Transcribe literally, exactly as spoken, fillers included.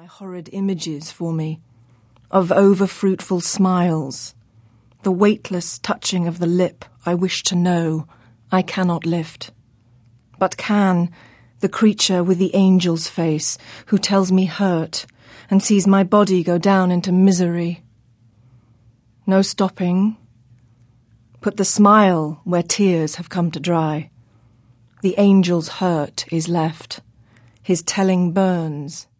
horrid images for me, of over-fruitful smiles, the weightless touching of the lip I wish to know, I cannot lift. But can, the creature with the angel's face, who tells me hurt, and sees my body go down into misery. No stopping. Put the smile where tears have come to dry. The angel's hurt is left. His telling burns